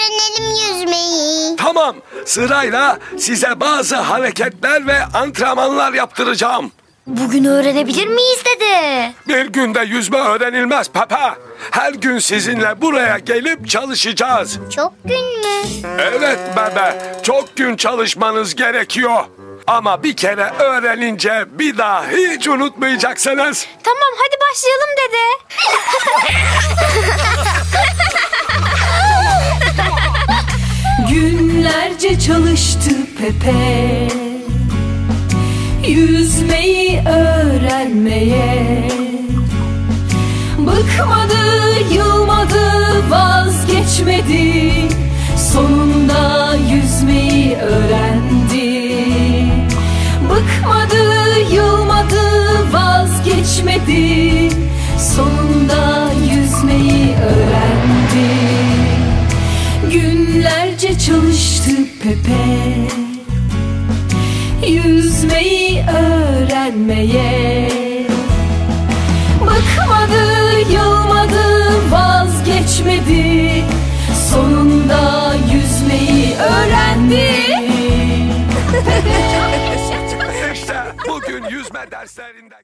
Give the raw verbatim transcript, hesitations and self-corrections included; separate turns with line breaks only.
öğrenelim yüzmeyi.
Tamam, sırayla size bazı hareketler ve antrenmanlar yaptıracağım.
Bugün öğrenebilir miyiz dede?
Bir günde yüzme öğrenilmez Pepe. Her gün sizinle buraya gelip çalışacağız.
Çok gün mü?
Evet bebe, çok gün çalışmanız gerekiyor. Ama bir kere öğrenince bir daha hiç unutmayacaksınız.
Tamam, hadi başlayalım dede.
Günlerce çalıştı Pepe, yüzmeyi öğrenmeye. Bıkmadı, yılmadı, vazgeçmedi. Sonunda yüzmeyi öğrendi. Bıkmadı, yılmadı, vazgeçmedi. Sonunda yüzmeyi öğrendi. Günlerce çalıştı Pepe, yüzmeyi öğrenmeye. Bıkmadı, yılmadı, vazgeçmedi. Sonunda yüzmeyi öğrendi.
İşte bugün yüzme derslerinde...